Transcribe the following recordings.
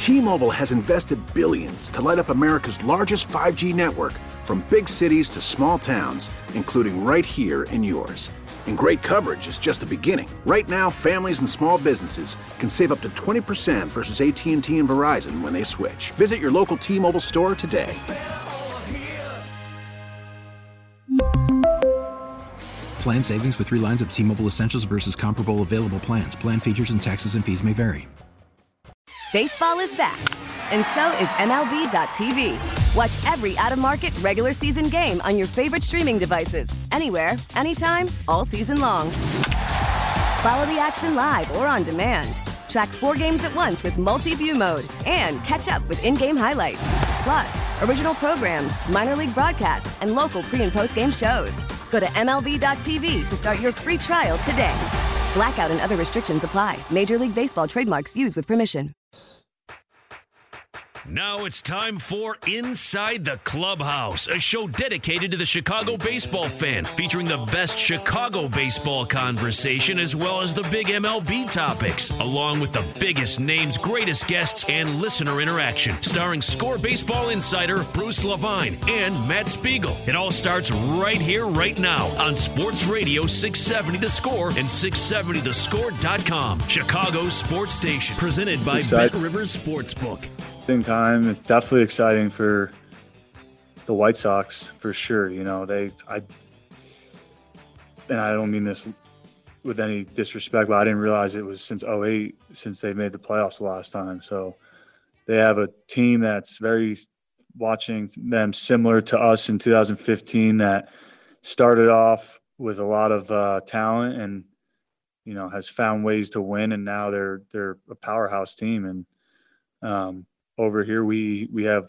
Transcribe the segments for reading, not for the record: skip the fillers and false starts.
T-Mobile has invested billions to light up America's largest 5G network, from big cities to small towns, including right here in yours. And great coverage is just the beginning. Right now, families and small businesses can save up to 20% versus AT&T and Verizon when they switch. Visit your local T-Mobile store today. Plan savings with 3 lines of T-Mobile Essentials versus comparable available plans. Plan features and taxes and fees may vary. Baseball is back, and so is MLB.tv. Watch every out-of-market regular season game on your favorite streaming devices, anywhere, anytime, all season long. Follow the action live or on demand. Track 4 games at once with multi-view mode and catch up with in-game highlights. Plus, original programs, minor league broadcasts, and local pre- and post-game shows. Go to MLB.tv to start your free trial today. Blackout and other restrictions apply. Major League Baseball trademarks used with permission. Now it's time for Inside the Clubhouse, a show dedicated to the Chicago baseball fan, featuring the best Chicago baseball conversation as well as the big MLB topics, along with the biggest names, greatest guests, and listener interaction. Starring Score Baseball insider Bruce Levine and Matt Spiegel. It all starts right here, right now on Sports Radio 670 The Score and 670thescore.com. Chicago's sports station, presented by Bet Rivers Sportsbook. Same time, it's definitely exciting for the White Sox for sure. You know, and I don't mean this with any disrespect, but I didn't realize it was since 2008 since they made the playoffs the last time. So they have a team that's very, watching them similar to us in 2015, that started off with a lot of talent and, you know, has found ways to win, and now they're a powerhouse team. And over here, we have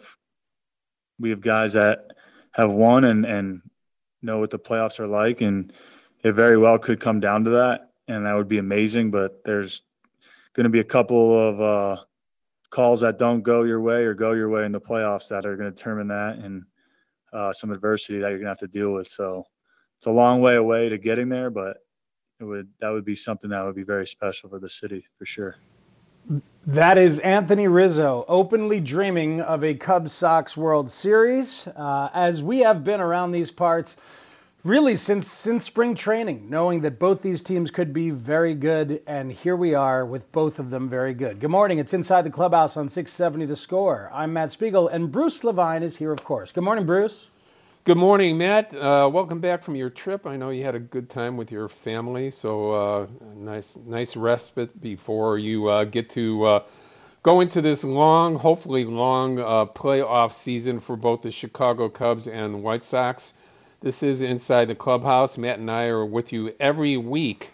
guys that have won and know what the playoffs are like, and it very well could come down to that, and that would be amazing. But there's going to be a couple of calls that don't go your way or go your way in the playoffs that are going to determine that, and some adversity that you're going to have to deal with. So it's a long way away to getting there, but that would be something that would be very special for the city for sure. That is Anthony Rizzo, openly dreaming of a Cubs-Sox World Series, as we have been around these parts really since spring training, knowing that both these teams could be very good, and here we are with both of them very good. Good morning. It's Inside the Clubhouse on 670 The Score. I'm Matt Spiegel, and Bruce Levine is here, of course. Good morning, Bruce. Good morning, Matt. Welcome back from your trip. I know you had a good time with your family, so nice respite before you get to go into this hopefully long playoff season for both the Chicago Cubs and White Sox. This is Inside the Clubhouse. Matt and I are with you every week,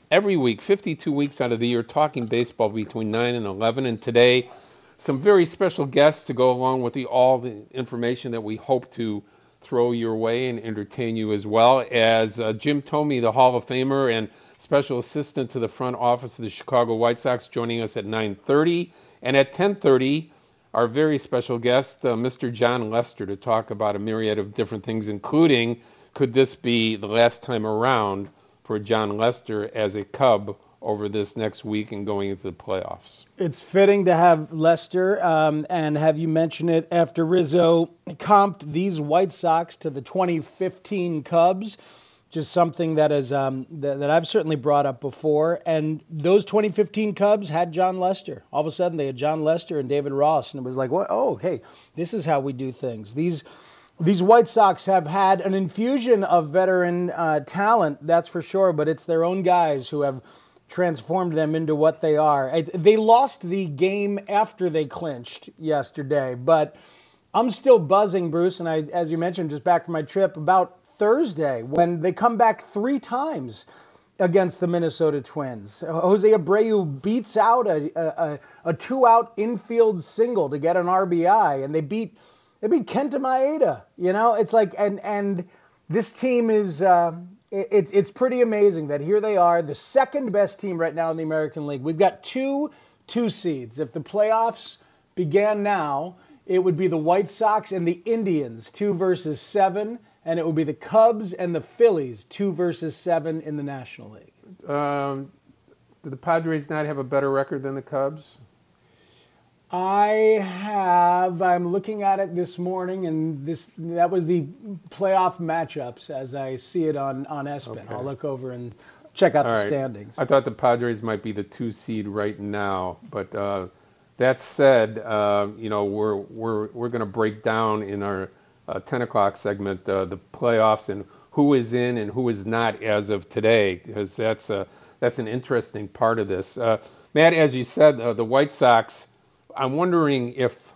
52 weeks out of the year, talking baseball between 9 and 11. And today, some very special guests to go along with all the information that we hope to throw your way and entertain you, as well as Jim Thome, the Hall of Famer and special assistant to the front office of the Chicago White Sox, joining us at 9:30. And at 10:30, our very special guest, Mr. Jon Lester, to talk about a myriad of different things, including could this be the last time around for Jon Lester as a Cub over this next week and going into the playoffs. It's fitting to have Lester and have you mention it after Rizzo comped these White Sox to the 2015 Cubs, just something that is that I've certainly brought up before. And those 2015 Cubs had Jon Lester. All of a sudden, they had Jon Lester and David Ross, and it was like, what? Oh, hey, this is how we do things. These White Sox have had an infusion of veteran talent, that's for sure, but it's their own guys who have transformed them into what they are. They lost the game after they clinched yesterday, but I'm still buzzing, Bruce, and I, as you mentioned, just back from my trip, about Thursday when they come back 3 times against the Minnesota Twins. Jose Abreu beats out a 2-out infield single to get an RBI, and they beat Kenta Maeda. You know, it's like, and this team is it's pretty amazing that here they are, the second best team right now in the American League. We've got two seeds. If the playoffs began now, it would be the White Sox and the Indians, 2 versus 7, and it would be the Cubs and the Phillies, 2 versus 7 in the National League. Do the Padres not have a better record than the Cubs? I'm looking at it this morning, and that was the playoff matchups as I see it on ESPN. Okay. I'll look over and check out All the right. standings. I thought the Padres might be the 2 seed right now, but that said, we're going to break down in our 10 o'clock segment the playoffs and who is in and who is not as of today, because that's an interesting part of this. Matt, as you said, the White Sox, I'm wondering if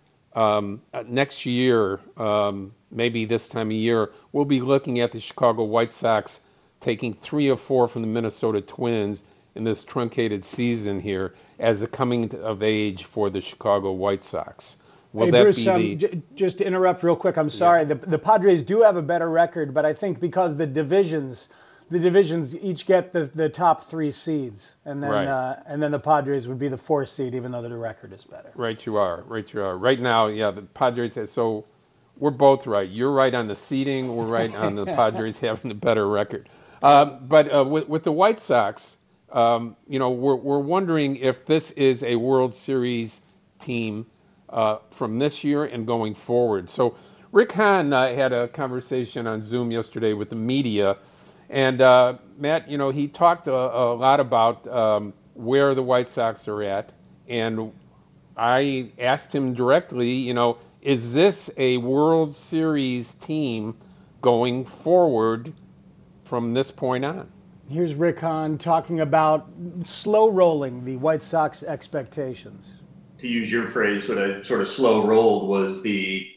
next year, maybe this time of year, we'll be looking at the Chicago White Sox taking 3 or 4 from the Minnesota Twins in this truncated season here as a coming of age for the Chicago White Sox. Will that Bruce, be just to interrupt real quick, I'm sorry. The Padres do have a better record, but I think because the divisions each get the top 3 seeds, and then Right. And then the Padres would be the 4th seed, even though the record is better. Right, you are. Right now, the Padres have, so we're both right. You're right on the seeding. We're right on the Padres having the better record. But with the White Sox, we're wondering if this is a World Series team from this year and going forward. So Rick Hahn had a conversation on Zoom yesterday with the media, and Matt, he talked a lot about where the White Sox are at, and I asked him directly, is this a World Series team going forward from this point on? Here's Rick Hahn talking about slow rolling the White Sox expectations. To use your phrase, what I sort of slow rolled was the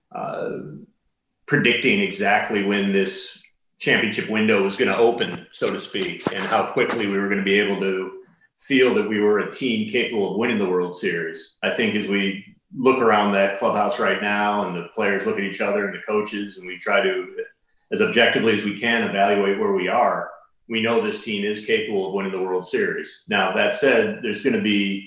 predicting exactly when this championship window was going to open, so to speak, and how quickly we were going to be able to feel that we were a team capable of winning the World Series. I think as we look around that clubhouse right now and the players look at each other and the coaches, and we try to, as objectively as we can, evaluate where we are, we know this team is capable of winning the World Series. Now, that said, there's going to be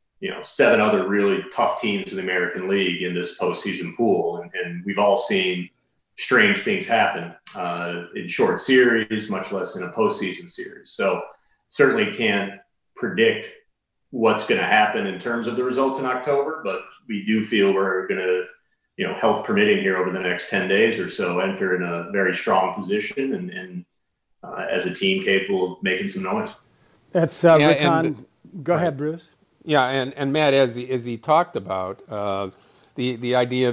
7 other really tough teams in the American League in this postseason pool. And we've all seen strange things happen in short series, much less in a postseason series. So certainly can't predict what's going to happen in terms of the results in October, but we do feel we're going to, health permitting here over the next 10 days or so, enter in a very strong position and as a team capable of making some noise. That's Rick Hahn. Go ahead, Bruce. Yeah, and Matt, as he talked about the idea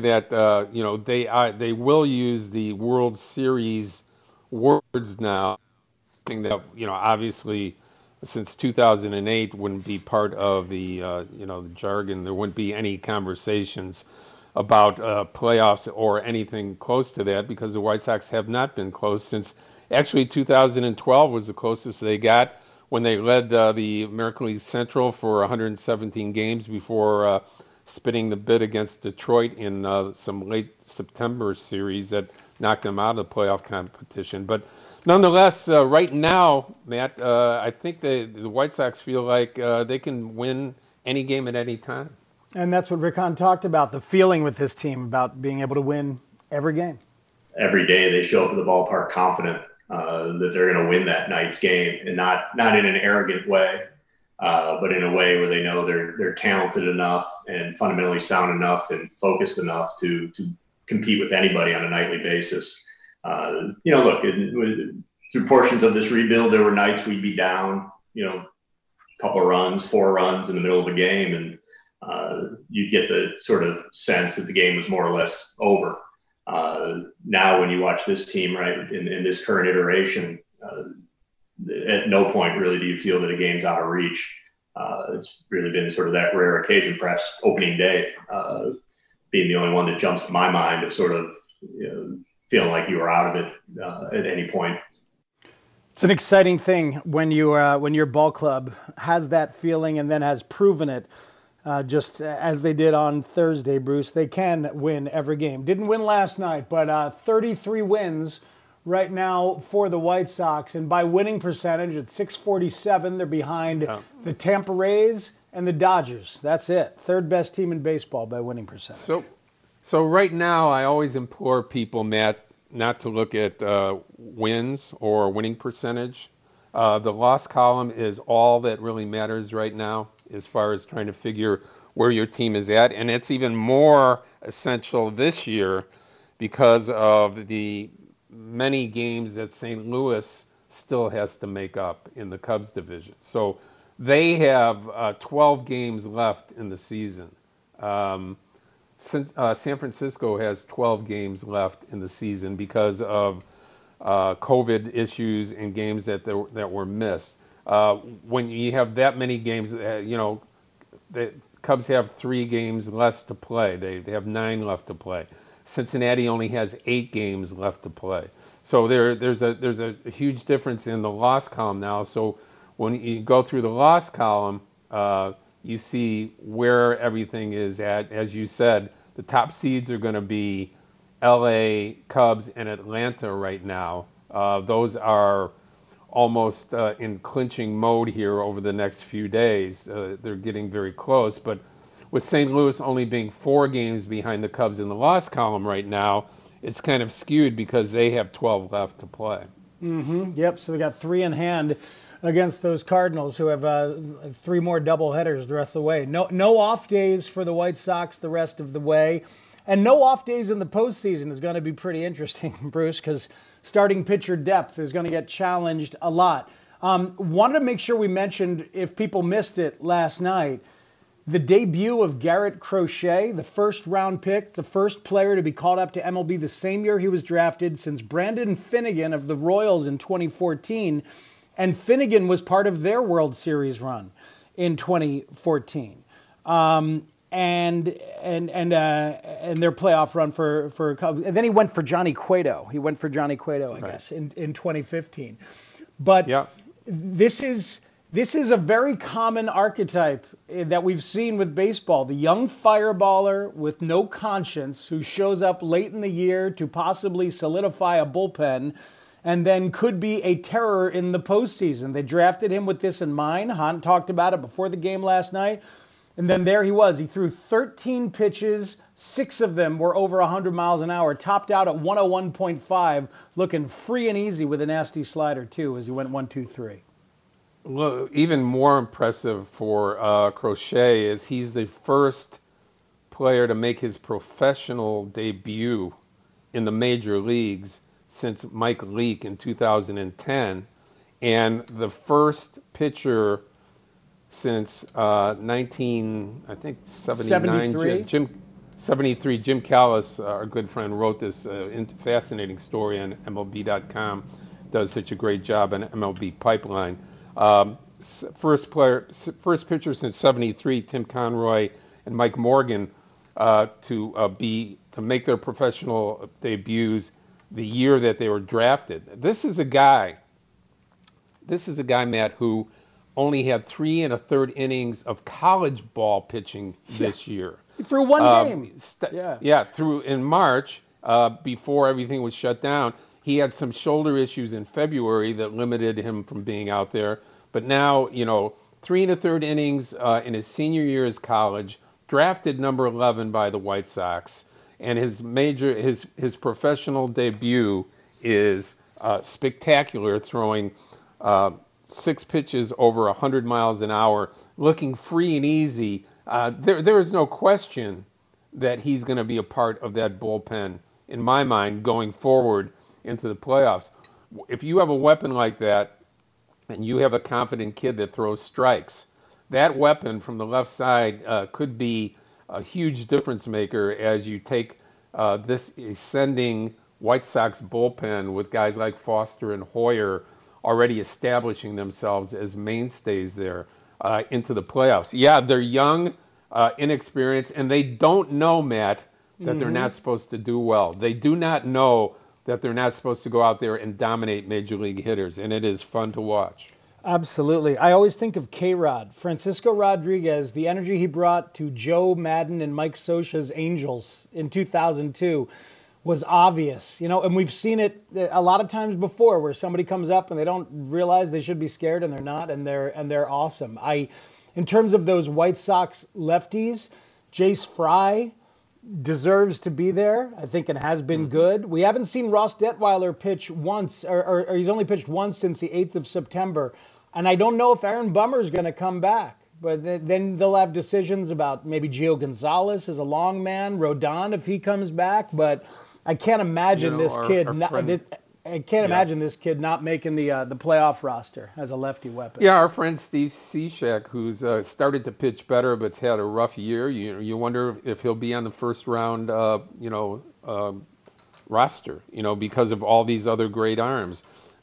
that they will use the World Series words now, thing that obviously since 2008 wouldn't be part of the the jargon. There wouldn't be any conversations about playoffs or anything close to that, because the White Sox have not been close since actually 2012 was the closest they got, when they led the American League Central for 117 games before spitting the bid against Detroit in some late September series that knocked them out of the playoff competition. But nonetheless, right now, Matt, I think the White Sox feel like they can win any game at any time. And that's what Rick Hahn talked about, the feeling with this team about being able to win every game. Every day they show up at the ballpark confident that they're going to win that night's game, and not in an arrogant way, but in a way where they know they're talented enough and fundamentally sound enough and focused enough to compete with anybody on a nightly basis. Look, through portions of this rebuild, there were nights we'd be down, a couple of runs, 4 runs in the middle of a game, and you'd get the sort of sense that the game was more or less over. Now, when you watch this team, right, in this current iteration, at no point really do you feel that a game's out of reach. It's really been sort of that rare occasion, perhaps opening day, being the only one that jumps to my mind of sort of feeling like you were out of it at any point. It's an exciting thing when your ball club has that feeling and then has proven it. Just as they did on Thursday, Bruce, they can win every game. Didn't win last night, but 33 wins right now for the White Sox. And by winning percentage, at .647, they're behind the Tampa Rays and the Dodgers. That's it. 3rd best team in baseball by winning percentage. So right now, I always implore people, Matt, not to look at wins or winning percentage. The loss column is all that really matters right now, as far as trying to figure where your team is at. And it's even more essential this year because of the many games that St. Louis still has to make up in the Cubs division. So they have 12 games left in the season. San Francisco has 12 games left in the season because of COVID issues and games that were missed. When you have that many games, the Cubs have 3 games less to play. They have 9 left to play. Cincinnati only has 8 games left to play. So there's a huge difference in the loss column now. So when you go through the loss column, you see where everything is at. As you said, the top seeds are going to be LA, Cubs, and Atlanta right now. Those are almost in clinching mode here over the next few days. They're getting very close. But with St. Louis only being 4 games behind the Cubs in the loss column right now, it's kind of skewed because they have 12 left to play. Mm-hmm. Yep, so they got 3 in hand against those Cardinals, who have 3 more doubleheaders the rest of the way. No off days for the White Sox the rest of the way. And no off days in the postseason is going to be pretty interesting, Bruce, because starting pitcher depth is going to get challenged a lot. Wanted to make sure we mentioned, if people missed it last night, the debut of Garrett Crochet, the first-round pick, the first player to be called up to MLB the same year he was drafted since Brandon Finnegan of the Royals in 2014. And Finnegan was part of their World Series run in 2014. And their playoff run for Cubs. And then he went for Johnny Cueto. I guess, in 2015. But yeah. This is a very common archetype that we've seen with baseball. The young fireballer with no conscience who shows up late in the year to possibly solidify a bullpen and then could be a terror in the postseason. They drafted him with this in mind. Hahn talked about it before the game last night. And then there he was. He threw 13 pitches. 6 of them were over 100 miles an hour, topped out at 101.5, looking free and easy with a nasty slider, too, as he went 1-2-3. Well, even more impressive for Crochet is he's the first player to make his professional debut in the major leagues since Mike Leake in 2010, and the first pitcher since 1973. Jim Callis, our good friend, wrote this fascinating story on MLB.com. Does such a great job on MLB Pipeline. First pitcher since '73, Tim Conroy and Mike Morgan, to make their professional debuts the year that they were drafted. This is a guy, Matt, who only had 3 1/3 innings of college ball pitching this year. He threw 1 game. Through in March, before everything was shut down. He had some shoulder issues in February that limited him from being out there. But now, 3 1/3 innings in his senior year as college, drafted number 11 by the White Sox, and his professional debut is spectacular, throwing 6 pitches over 100 miles an hour, looking free and easy. There is no question that he's going to be a part of that bullpen, in my mind, going forward into the playoffs. If you have a weapon like that, and you have a confident kid that throws strikes, that weapon from the left side could be a huge difference maker as you take this ascending White Sox bullpen with guys like Foster and Hoyer already establishing themselves as mainstays there into the playoffs. Yeah, they're young, inexperienced, and they don't know, Matt, that they're not supposed to do well. They do not know that they're not supposed to go out there and dominate major league hitters, and it is fun to watch. Absolutely. I always think of K-Rod, Francisco Rodriguez, the energy he brought to Joe Madden and Mike Scioscia's Angels in 2002 was obvious, and we've seen it a lot of times before where somebody comes up and they don't realize they should be scared and they're not, and they're awesome. In terms of those White Sox lefties, Jace Fry deserves to be there, I think, and has been good. We haven't seen Ross Detweiler pitch once, or he's only pitched once since the 8th of September. And I don't know if Aaron Bummer's going to come back. But then they'll have decisions about maybe Gio Gonzalez as a long man, Rodon if he comes back. But I can't imagine imagine this kid not making the playoff roster as a lefty weapon. Yeah, our friend Steve Cishek, who's started to pitch better but's had a rough year. You wonder if he'll be on the first round, roster. Because of all these other great arms.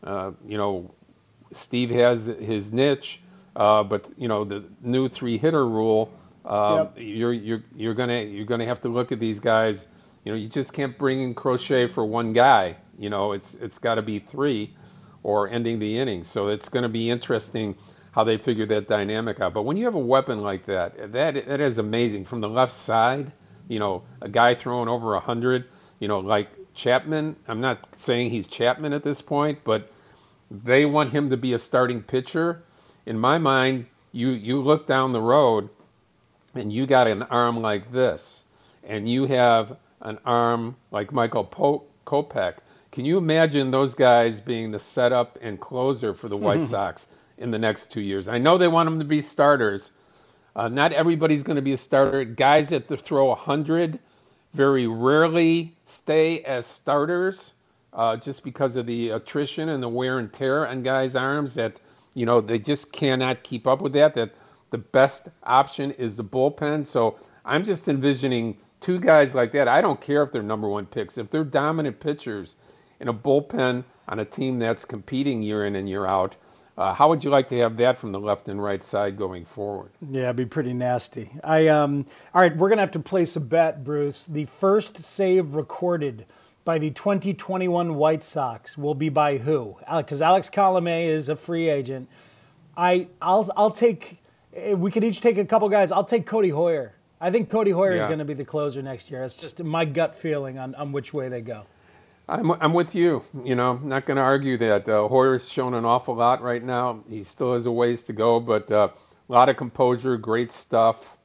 Steve has his niche, but the new 3-hitter rule. You're gonna have to look at these guys. You just can't bring in Crochet for one guy. It's got to be 3 or ending the inning. So it's going to be interesting how they figure that dynamic out. But when you have a weapon like that is amazing. From the left side, a guy throwing over 100, like Chapman. I'm not saying he's Chapman at this point, but they want him to be a starting pitcher. In my mind, you look down the road and you got an arm like this, and you have an arm like Michael Kopech. Can you imagine those guys being the setup and closer for the White Sox in the next 2 years? I know they want them to be starters. Not everybody's going to be a starter. Guys that throw 100 very rarely stay as starters just because of the attrition and the wear and tear on guys' arms that, they just cannot keep up with that the best option is the bullpen. So I'm just envisioning 2 guys like that. I don't care if they're number 1 picks. If they're dominant pitchers in a bullpen on a team that's competing year in and year out, how would you like to have that from the left and right side going forward? Yeah, it'd be pretty nasty. All right, we're going to have to place a bet, Bruce. The first save recorded by the 2021 White Sox will be by who? Because Alex Colomé is a free agent. I'll take, we could each take a couple guys. I'll take Cody Hoyer. I think Cody Hoyer is going to be the closer next year. It's just my gut feeling on which way they go. I'm with you. I'm not going to argue that. Hoyer's shown an awful lot right now. He still has a ways to go, but a lot of composure, great stuff.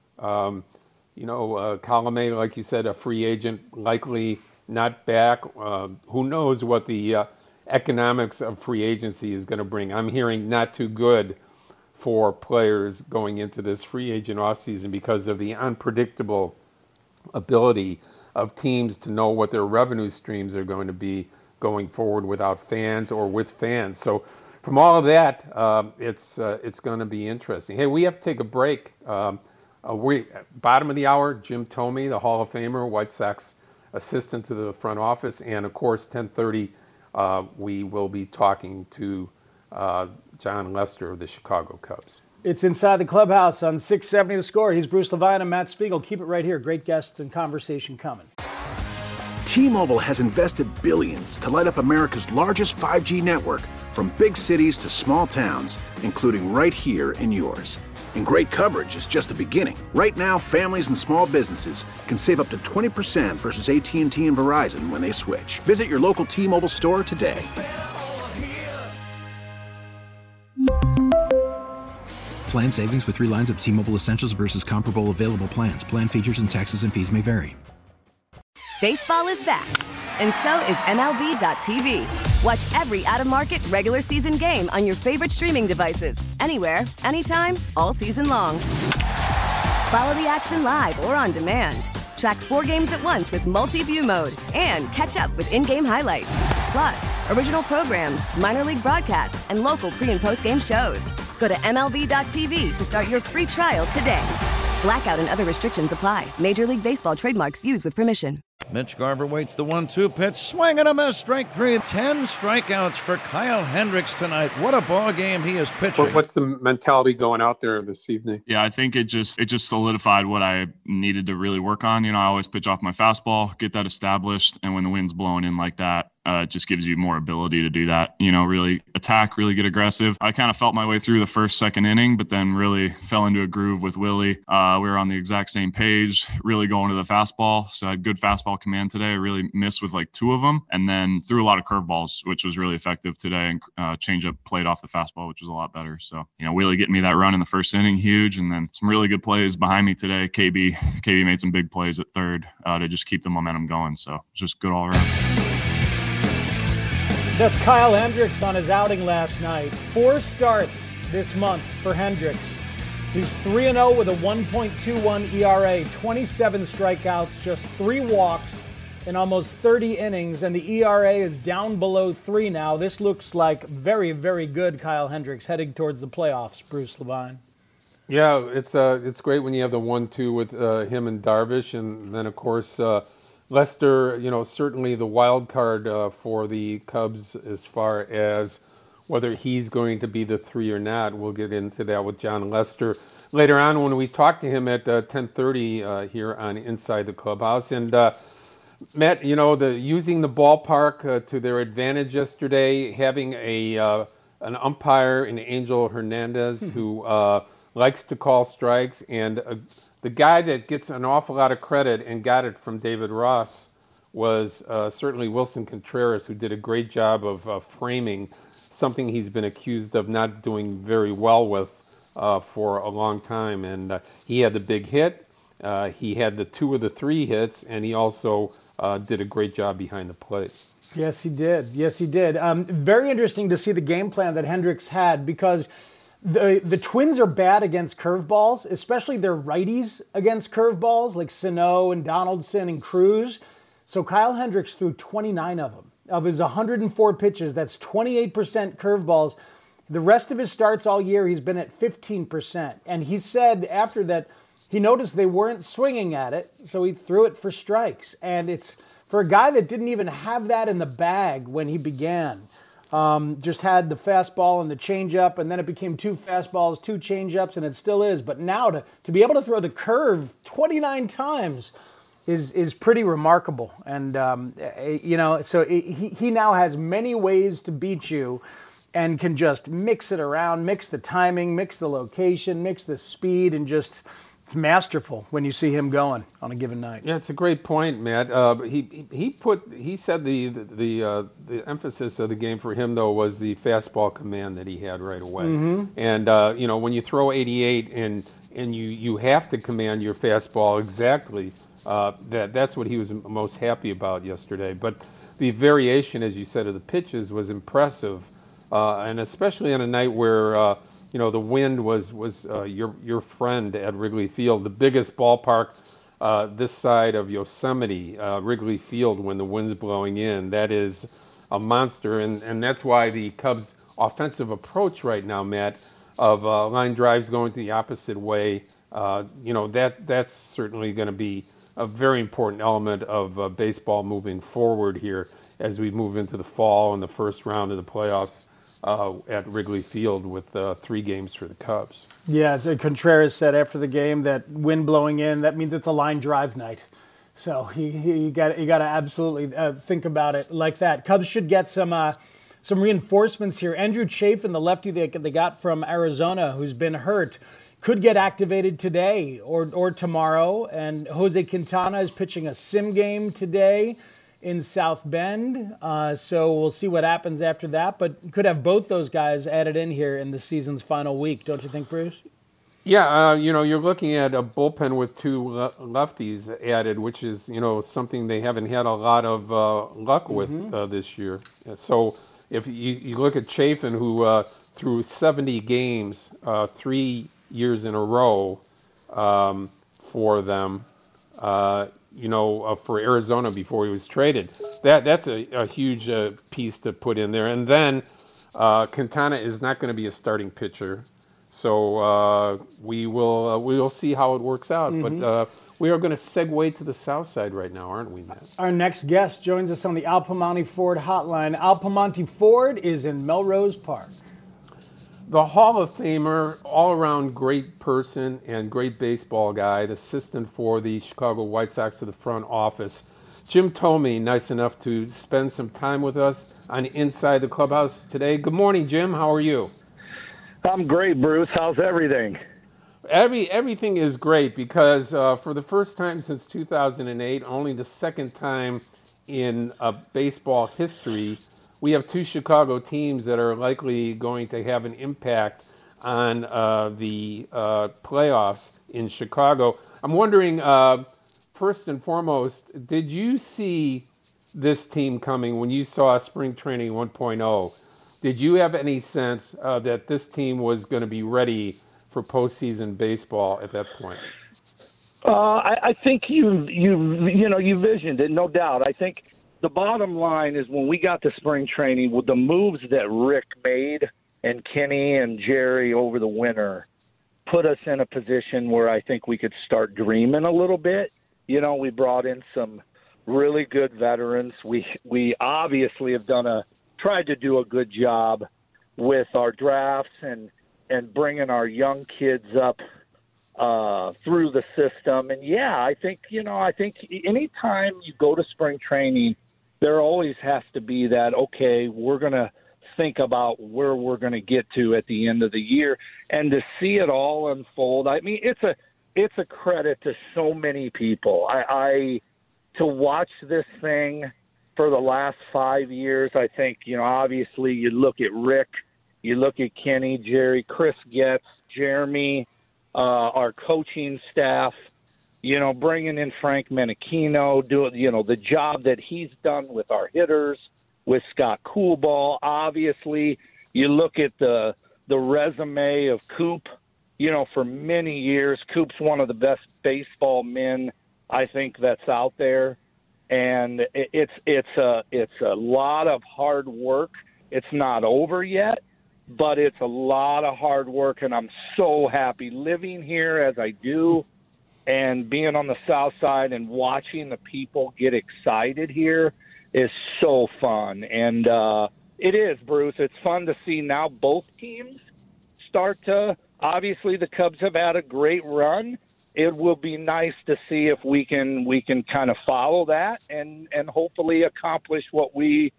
Colomé, like you said, a free agent, likely not back. Who knows what the economics of free agency is going to bring. I'm hearing not too good for players going into this free agent offseason because of the unpredictable ability of teams to know what their revenue streams are going to be going forward without fans or with fans. So from all of that, it's going to be interesting. Hey, we have to take a break. Bottom of the hour, Jim Thome, the Hall of Famer, White Sox assistant to the front office, and of course 10:30 we will be talking to John Lester of the Chicago Cubs. It's Inside the Clubhouse on 670 The Score. He's Bruce Levine and Matt Spiegel. Keep it right here. Great guests and conversation coming. T-Mobile has invested billions to light up America's largest 5G network, from big cities to small towns, including right here in yours. And great coverage is just the beginning. Right now, families and small businesses can save up to 20% versus AT&T and Verizon when they switch. Visit your local T-Mobile store today. Plan savings with 3 lines of T-Mobile Essentials versus comparable available plans. Plan features and taxes and fees may vary. Baseball is back, and so is MLB.tv. Watch every out-of-market regular season game on your favorite streaming devices, anywhere, anytime, all season long. Follow the action live or on demand. Track 4 games at once with multi-view mode and catch up with in-game highlights. Plus, original programs, minor league broadcasts, and local pre- and post-game shows. Go to MLB.tv to start your free trial today. Blackout and other restrictions apply. Major League Baseball trademarks used with permission. Mitch Garver waits the 1-2 pitch, swing and a miss, strike 3. 10 strikeouts for Kyle Hendricks tonight. What a ball game he is pitching. What's the mentality going out there this evening? Yeah, I think it just solidified what I needed to really work on. I always pitch off my fastball, get that established, and when the wind's blowing in like that, it just gives you more ability to do that. Really attack, really get aggressive. I kind of felt my way through the first, second inning, but then really fell into a groove with Willie. We were on the exact same page, really going to the fastball. So I had good fastball command today. I really missed with like 2 of them, and then threw a lot of curveballs, which was really effective today. And changeup played off the fastball, which was a lot better. So, Willie getting me that run in the first inning, huge. And then some really good plays behind me today. KB made some big plays at third to just keep the momentum going. So just good all around. That's Kyle Hendricks on his outing last night. 4 starts this month for Hendricks. He's 3-0 with a 1.21 ERA, 27 strikeouts, just 3 walks in almost 30 innings, and the ERA is down below 3 now. This looks like very, very good Kyle Hendricks heading towards the playoffs, Bruce Levine. Yeah, it's great when you have the 1-2 with him and Darvish, and then of course Lester, certainly the wild card for the Cubs as far as whether he's going to be the 3 or not. We'll get into that with John Lester later on when we talk to him at 10:30 here on Inside the Clubhouse. And Matt, using the ballpark to their advantage yesterday, having an umpire in Angel Hernandez who likes to call strikes, and the guy that gets an awful lot of credit and got it from David Ross was certainly Wilson Contreras, who did a great job of framing something he's been accused of not doing very well with for a long time. And he had the big hit. He had the 2 of the 3 hits, and he also did a great job behind the plate. Yes, he did. Very interesting to see the game plan that Hendricks had, because the Twins are bad against curveballs, especially their righties against curveballs, like Sano and Donaldson and Cruz. So Kyle Hendricks threw 29 of them. Of his 104 pitches, that's 28% curveballs. The rest of his starts all year, he's been at 15%. And he said after that, he noticed they weren't swinging at it, so he threw it for strikes. And it's for a guy that didn't even have that in the bag when he began. Just had the fastball and the changeup, and then it became 2 fastballs, 2 changeups, and it still is. But now to be able to throw the curve 29 times is pretty remarkable. And, so he now has many ways to beat you and can just mix it around, mix the timing, mix the location, mix the speed, and just it's masterful when you see him going on a given night. Yeah, it's a great point, Matt. He said the emphasis of the game for him, though, was the fastball command that he had right away. Mm-hmm. And, when you throw 88 and you have to command your fastball exactly, that's what he was most happy about yesterday. But the variation, as you said, of the pitches was impressive, and especially on a night where the wind was your friend at Wrigley Field, the biggest ballpark this side of Yosemite, Wrigley Field, when the wind's blowing in. That is a monster, and that's why the Cubs' offensive approach right now, Matt, of line drives going the opposite way, that's certainly going to be a very important element of baseball moving forward here as we move into the fall and the first round of the playoffs at Wrigley Field with 3 games for the Cubs. Yeah, Contreras said after the game that wind blowing in, that means it's a line drive night. So you got to absolutely think about it like that. Cubs should get some reinforcements here. Andrew Chafin, the lefty they got from Arizona, who's been hurt, could get activated today or tomorrow. And Jose Quintana is pitching a sim game today in South Bend. So we'll see what happens after that. But could have both those guys added in here in the season's final week, don't you think, Bruce? Yeah, you're looking at a bullpen with 2 lefties added, which is, something they haven't had a lot of luck with this year. So if you look at Chafin, who threw 70 games 3 years in a row for them, for Arizona before he was traded. That's a huge piece to put in there. And then Quintana is not going to be a starting pitcher, so we'll see how it works out. Mm-hmm. But we are going to segue to the south side right now, aren't we, Matt? Our next guest joins us on the Al Piemonte Ford hotline. Al Piemonte Ford is in Melrose Park. The Hall of Famer, all-around great person and great baseball guy, the assistant for the Chicago White Sox to the front office, Jim Thome, nice enough to spend some time with us on Inside the Clubhouse today. Good morning, Jim. How are you? I'm great, Bruce. How's everything? Everything is great because for the first time since 2008, only the second time in baseball history, we have 2 Chicago teams that are likely going to have an impact on the playoffs in Chicago. I'm wondering, first and foremost, did you see this team coming when you saw Spring Training 1.0? Did you have any sense that this team was going to be ready for postseason baseball at that point? I think you visioned it, no doubt. I think the bottom line is when we got to spring training with the moves that Rick made and Kenny and Jerry over the winter put us in a position where I think we could start dreaming a little bit. We brought in some really good veterans. We obviously have tried to do a good job with our drafts and bringing our young kids up through the system. And I think anytime you go to spring training, there always has to be that, okay, we're going to think about where we're going to get to at the end of the year. And to see it all unfold, I mean, it's a credit to so many people. To watch this thing for the last 5 years, I think, obviously you look at Rick, you look at Kenny, Jerry, Chris Getz, Jeremy, our coaching staff, bringing in Frank Menachino, doing, the job that he's done with our hitters, with Scott Coolball. Obviously, you look at the resume of Coop, for many years. Coop's one of the best baseball men, I think, that's out there. And it's a lot of hard work. It's not over yet, but it's a lot of hard work, and I'm so happy living here as I do and being on the south side and watching the people get excited here is so fun. And it is, Bruce. It's fun to see now both teams start to – obviously the Cubs have had a great run. It will be nice to see if we can kind of follow that and hopefully accomplish what we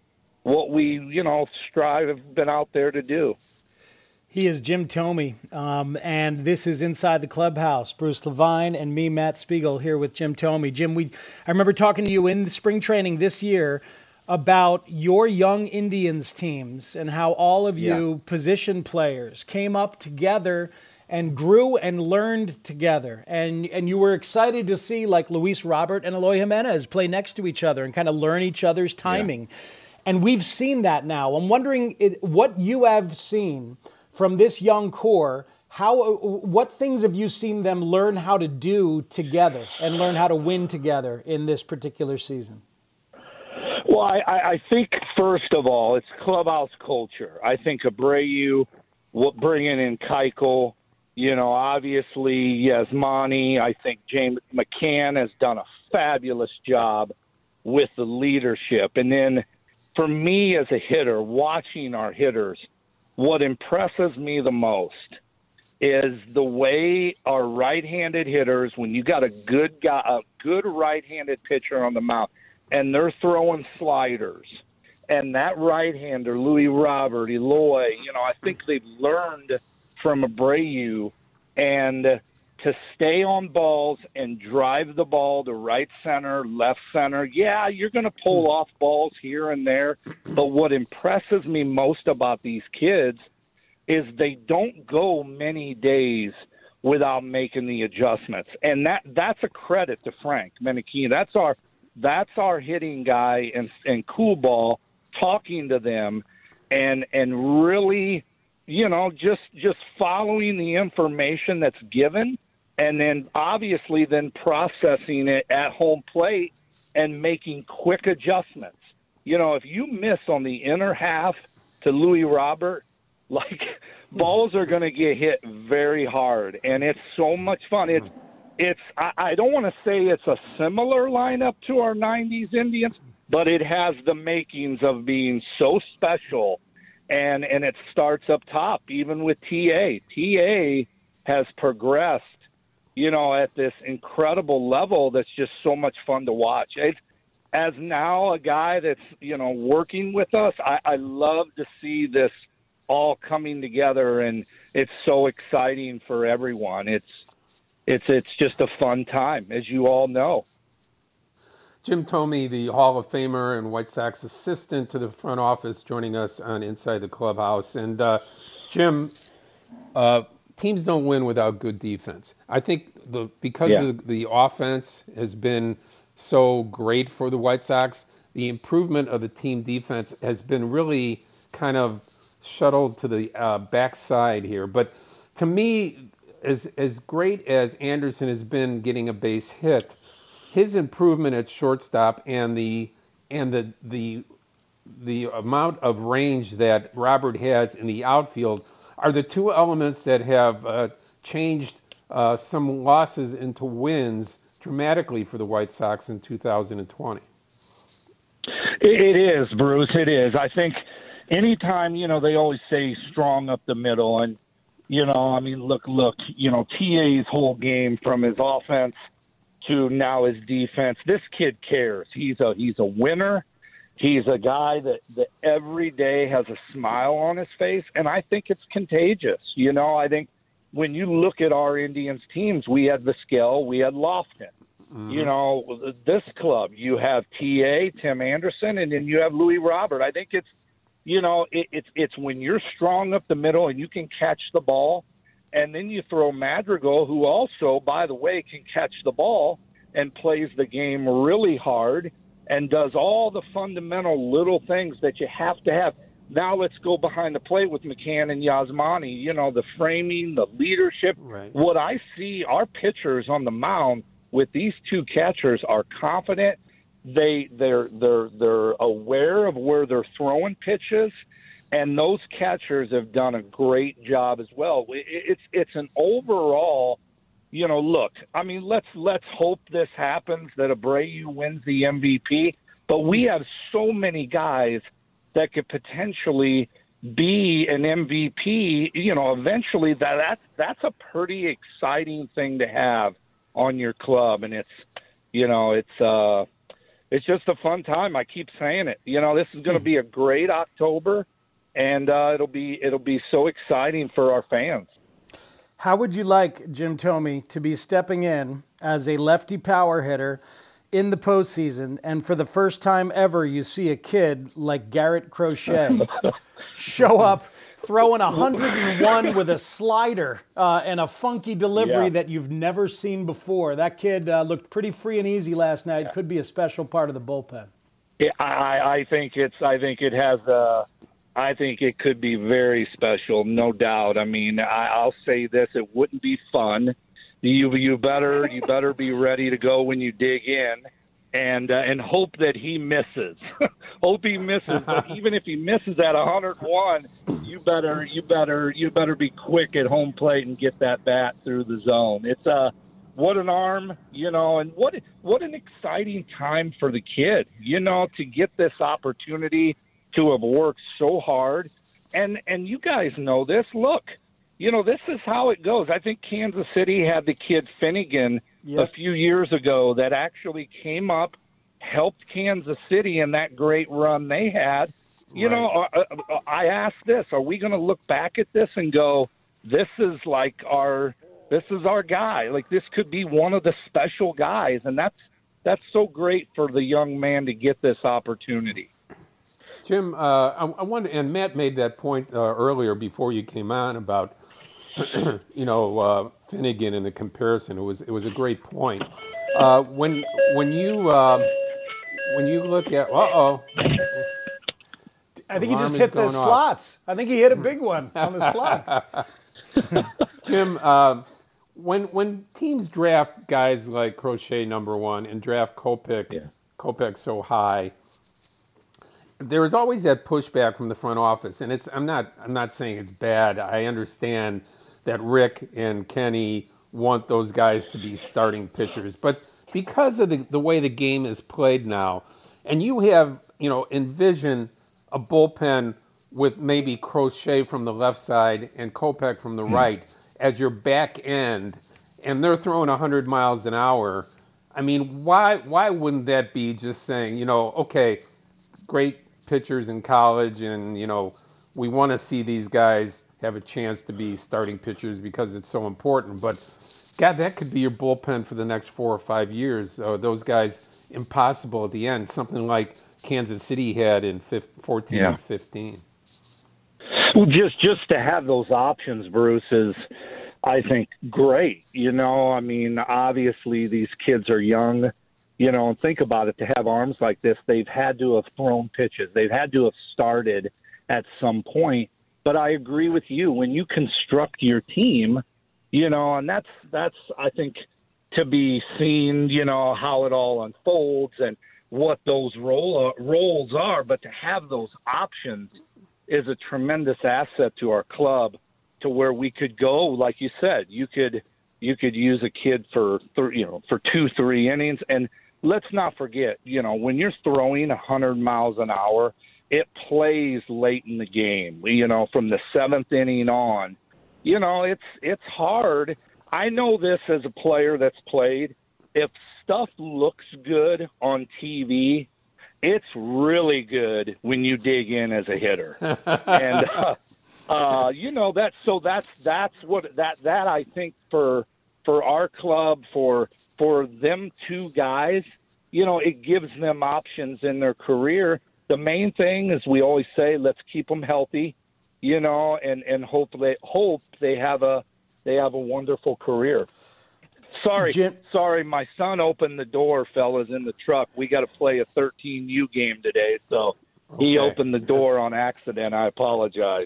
strive have been out there to do. He is Jim Thome, and this is Inside the Clubhouse. Bruce Levine and me, Matt Spiegel, here with Jim Thome. Jim, I remember talking to you in the spring training this year about your young Indians teams and how all of you position players came up together and grew and learned together. And you were excited to see like Luis Robert and Eloy Jimenez play next to each other and kind of learn each other's timing. Yeah. And we've seen that now. I'm wondering what you have seen from this young core. What things have you seen them learn how to do together and learn how to win together in this particular season? Well, I think, first of all, it's clubhouse culture. I think Abreu, bringing in Keuchel, obviously Yasmani. I think James McCann has done a fabulous job with the leadership. And then for me as a hitter, watching our hitters, what impresses me the most is the way our right-handed hitters, when you got a good right-handed pitcher on the mound, and they're throwing sliders, and that right-hander, Luis Robert, Eloy, I think they've learned from Abreu and to stay on balls and drive the ball to right center, left center. Yeah, you're going to pull off balls here and there, but what impresses me most about these kids is they don't go many days without making the adjustments. And that's a credit to Frank Menachino. That's our hitting guy and Coolball talking to them and really, just following the information that's given and then obviously then processing it at home plate and making quick adjustments. If you miss on the inner half to Luis Robert, balls are going to get hit very hard, and it's so much fun. I don't want to say it's a similar lineup to our 90s Indians, but it has the makings of being so special, and it starts up top, even with TA. TA has progressed, at this incredible level that's just so much fun to watch. As now a guy that's, working with us, I love to see this all coming together, and it's so exciting for everyone. It's just a fun time, as you all know. Jim Thome, the Hall of Famer and White Sox assistant to the front office, joining us on Inside the Clubhouse. And Jim, teams don't win without good defense. I think because the offense has been so great for the White Sox, the improvement of the team defense has been really kind of shuttled to the backside here. But to me, as great as Anderson has been getting a base hit, his improvement at shortstop and the amount of range that Robert has in the outfield are the two elements that have changed some losses into wins dramatically for the White Sox in 2020. It is, Bruce. It is. I think anytime, they always say strong up the middle. And, look, TA's whole game from his offense to now his defense, this kid cares. He's a winner. He's a guy that every day has a smile on his face, and I think it's contagious. I think when you look at our Indians teams, we had Vizquel, we had Lofton. Mm-hmm. This club, you have TA, Tim Anderson, and then you have Louis Robert. I think it's when you're strong up the middle and you can catch the ball, and then you throw Madrigal, who also, by the way, can catch the ball and plays the game really hard and does all the fundamental little things that you have to have. Now let's go behind the plate with McCann and Yasmani, the framing, the leadership. Right. What I see, our pitchers on the mound with these two catchers are confident. They're aware of where they're throwing pitches, and those catchers have done a great job as well. It's an overall, look, let's hope this happens, that Abreu wins the MVP, but we have so many guys that could potentially be an MVP, eventually that's a pretty exciting thing to have on your club. And it's just a fun time. I keep saying it. This is going to be a great October, and it'll be so exciting for our fans. How would you like Jim Thome to be stepping in as a lefty power hitter in the postseason, and for the first time ever, you see a kid like Garrett Crochet show up throwing 101 with a slider and a funky delivery that you've never seen before? That kid looked pretty free and easy last night. Yeah. Could be a special part of the bullpen. Yeah, I think it could be very special, no doubt. I'll say this: it wouldn't be fun. You better be ready to go when you dig in, and hope that he misses. Hope he misses. But even if he misses at 101, you better be quick at home plate and get that bat through the zone. It's what an arm, and what an exciting time for the kid, to get this opportunity to have worked so hard. And you guys know this. Look, this is how it goes. I think Kansas City had the kid Finnegan a few years ago that actually came up, helped Kansas City in that great run they had. I asked this: are we going to look back at this and go, this is our guy? Like, this could be one of the special guys, and that's so great for the young man to get this opportunity. Jim, I wanted, and Matt made that point earlier before you came on about Finnegan and the comparison. It was a great point. When you look at I think he just hit the slots. I think he hit a big one on the slots. Jim, when teams draft guys like Crochet #1 and draft Kopech so high, there is always that pushback from the front office, and I'm not saying it's bad. I understand that Rick and Kenny want those guys to be starting pitchers, but because of the way the game is played now, and you have envision a bullpen with maybe Crochet from the left side and Kopech from the right as your back end, and they're throwing 100 miles an hour. Why wouldn't that be just saying, okay, great pitchers in college, and we want to see these guys have a chance to be starting pitchers because it's so important. But God, that could be your bullpen for the next 4 or 5 years. Those guys, impossible at the end. Something like Kansas City had in 14 and 15. Well, just to have those options, Bruce, is, I think, great. Obviously these kids are young. And think about it, to have arms like this, they've had to have thrown pitches. They've had to have started at some point. But I agree with you. When you construct your team, And that's I think to be seen, how it all unfolds and what those roles are. But to have those options is a tremendous asset to our club, to where we could go, like you said, you could use a kid for 2-3 innings. And let's not forget, when you're throwing 100 miles an hour, it plays late in the game, from the 7th inning on. It's hard. I know this as a player that's played. If stuff looks good on TV, it's really good when you dig in as a hitter. And that's what I think for our club, for them two guys, it gives them options in their career. The main thing is, we always say, let's keep them healthy, and hope they have a wonderful career. Sorry, my son opened the door, fellas, in the truck. We got to play a 13U game today, so he opened the door on accident. I apologize.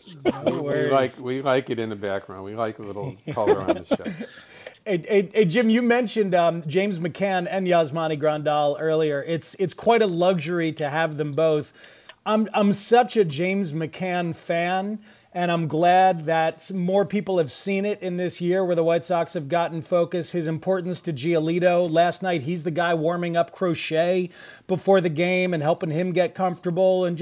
We like it in the background. We like a little color on the show. Hey, Jim, you mentioned James McCann and Yasmani Grandal earlier. It's quite a luxury to have them both. I'm such a James McCann fan, and I'm glad that more people have seen it in this year where the White Sox have gotten focus. His importance to Giolito. Last night, he's the guy warming up Crochet before the game and helping him get comfortable. And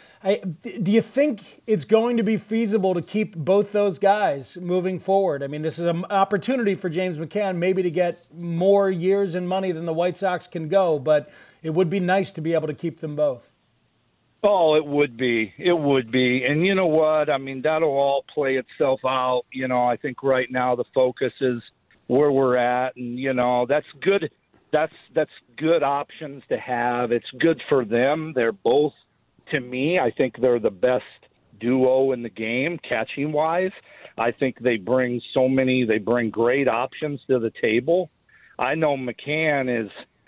do you think it's going to be feasible to keep both those guys moving forward? I mean, this is an opportunity for James McCann maybe to get more years and money than the White Sox can go, but it would be nice to be able to keep them both. Oh, it would be. It would be. And you know what? I mean, that'll all play itself out. I think right now the focus is where we're at. And, that's good. That's good options to have. It's good for them. They're both, to me, I think they're the best duo in the game, catching-wise. I think they bring great options to the table. I know McCann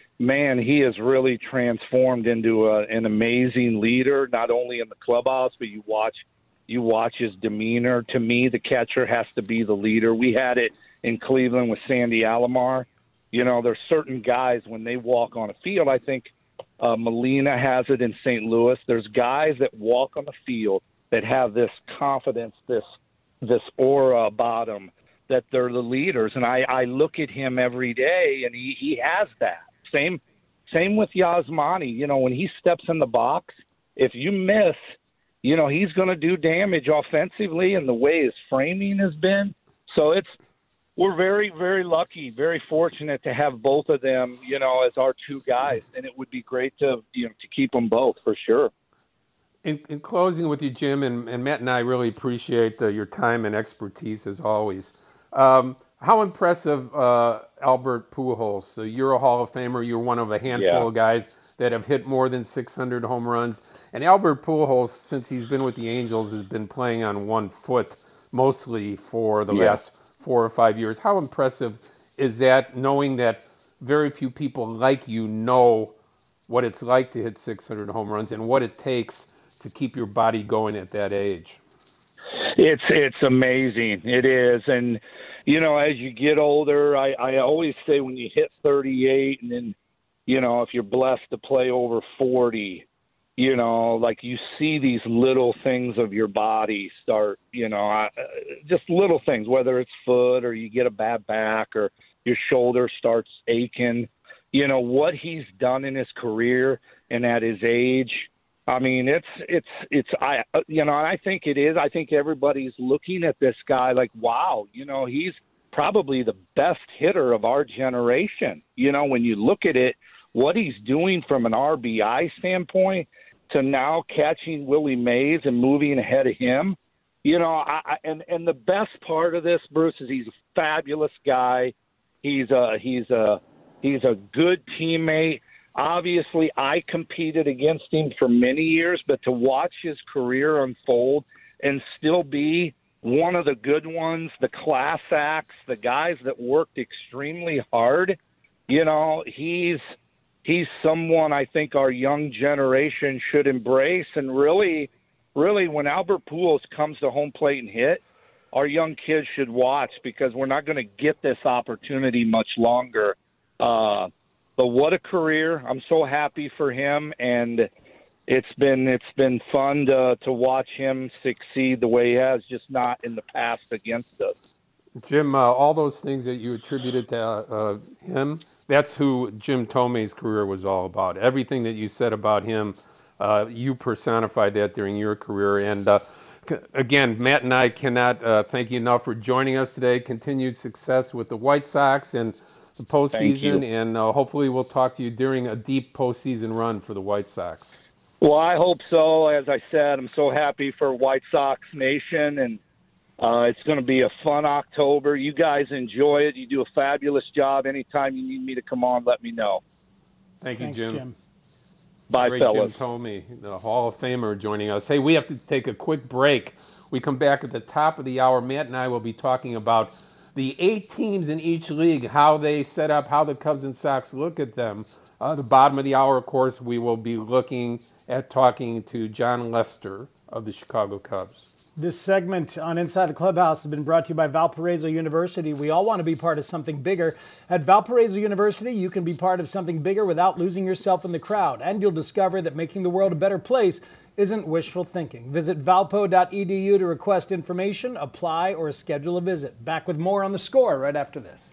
he has really transformed into an amazing leader, not only in the clubhouse, but you watch his demeanor. To me, the catcher has to be the leader. We had it in Cleveland with Sandy Alomar. There's certain guys, when they walk on a field, I think Molina has it in St. Louis. There's guys that walk on the field that have this confidence, this aura about them, that they're the leaders. And I look at him every day, and he has that. Same with Yasmani. When he steps in the box, if you miss, he's going to do damage offensively, and the way his framing has been. So we're very, very lucky, very fortunate to have both of them, as our two guys, and it would be great to keep them both for sure. In closing with you, Jim, and Matt and I really appreciate your time and expertise as always. How impressive Albert Pujols. So you're a Hall of Famer. You're one of a handful of guys that have hit more than 600 home runs. And Albert Pujols, since he's been with the Angels, has been playing on one foot mostly for the last 4 or 5 years. How impressive is that, knowing that very few people like you know what it's like to hit 600 home runs and what it takes to keep your body going at that age? It's amazing. It is. And as you get older, I always say when you hit 38 and then, if you're blessed to play over 40, like you see these little things of your body start, just little things, whether it's foot or you get a bad back or your shoulder starts aching. What he's done in his career and at his age, I mean, I think it is. I think everybody's looking at this guy like, wow, he's probably the best hitter of our generation. When you look at it, what he's doing from an RBI standpoint to now catching Willie Mays and moving ahead of him, and the best part of this, Bruce, is he's a fabulous guy. He's a good teammate. Obviously, I competed against him for many years, but to watch his career unfold and still be one of the good ones, the class acts, the guys that worked extremely hard, he's someone I think our young generation should embrace. And really, when Albert Pujols comes to home plate and hit, our young kids should watch, because we're not going to get this opportunity much longer. But what a career. I'm so happy for him, and it's been fun to watch him succeed the way he has, just not in the past against us. Jim, all those things that you attributed to him, that's who Jim Thome's career was all about. Everything that you said about him, you personified that during your career. And again, Matt and I cannot thank you enough for joining us today. Continued success with the White Sox and the postseason, and hopefully we'll talk to you during a deep postseason run for the White Sox. Well, I hope so. As I said, I'm so happy for White Sox Nation, and it's going to be a fun October. You guys enjoy it. You do a fabulous job. Anytime you need me to come on, let me know. Thanks, Jim. Bye, Great fellas. Jim Thome, the Hall of Famer, joining us. Hey, we have to take a quick break. We come back at the top of the hour. Matt and I will be talking about the 8 teams in each league, how they set up, how the Cubs and Sox look at them. The bottom of the hour, of course, we will be looking at talking to Jon Lester of the Chicago Cubs. This segment on Inside the Clubhouse has been brought to you by Valparaiso University. We all want to be part of something bigger. At Valparaiso University, you can be part of something bigger without losing yourself in the crowd, and you'll discover that making the world a better place isn't wishful thinking. Visit valpo.edu to request information, apply, or schedule a visit. Back with more on The Score right after this.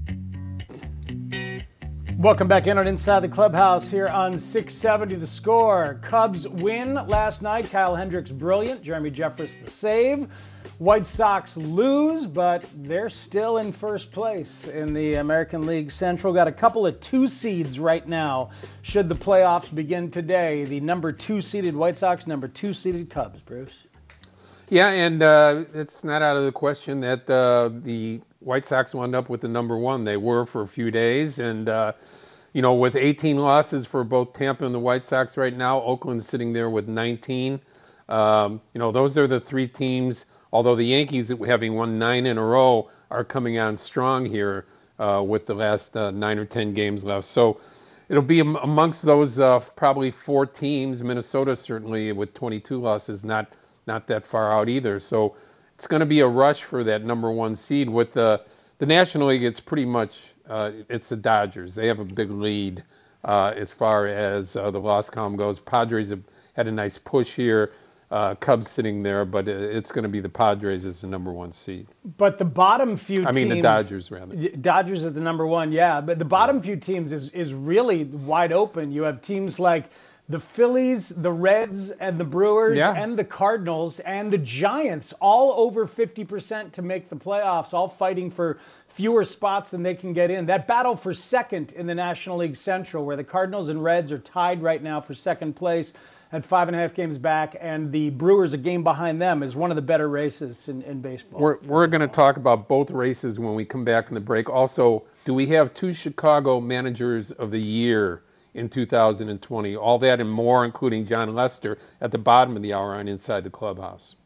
Welcome back in on Inside the Clubhouse here on 670 The Score. Cubs win last night. Kyle Hendricks brilliant. Jeremy Jeffress the save. White Sox lose, but they're still in first place in the American League Central. Got a couple of 2 seeds right now. Should the playoffs begin today, the number 2 seeded White Sox, number 2 seeded Cubs, Bruce. Yeah, and it's not out of the question that the White Sox wound up with the number 1. They were for a few days, and with 18 losses for both Tampa and the White Sox right now, Oakland's sitting there with 19. Those are the 3 teams. Although the Yankees, having won 9 in a row, are coming on strong here with the last 9 or 10 games left. So it'll be amongst those probably 4 teams. Minnesota certainly with 22 losses, not that far out either. So it's going to be a rush for that number 1 seed. With the National League, it's pretty much it's the Dodgers. They have a big lead as far as the loss column goes. Padres have had a nice push here. Cubs sitting there, but it's going to be the Padres as the number 1 seed. But the bottom few teams... the Dodgers, rather. Dodgers is the number 1, yeah. But the bottom few teams is really wide open. You have teams like the Phillies, the Reds, and the Brewers, and the Cardinals, and the Giants, all over 50% to make the playoffs, all fighting for fewer spots than they can get in. That battle for second in the National League Central, where the Cardinals and Reds are tied right now for second place at 5.5 games back, and the Brewers a game behind them, is one of the better races in baseball. We're going to talk about both races when we come back from the break. Also, do we have 2 Chicago Managers of the Year in 2020? All that and more, including Jon Lester, at the bottom of the hour on Inside the Clubhouse.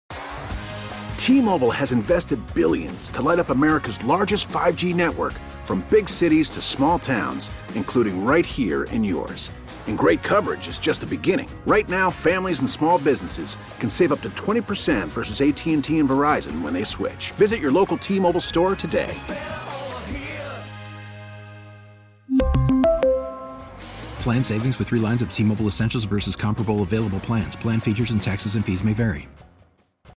T-Mobile has invested billions to light up America's largest 5G network, from big cities to small towns, including right here in yours. And great coverage is just the beginning. Right now, families and small businesses can save up to 20% versus AT&T and Verizon when they switch. Visit your local T-Mobile store today. Plan savings with 3 lines of T-Mobile Essentials versus comparable available plans. Plan features and taxes and fees may vary.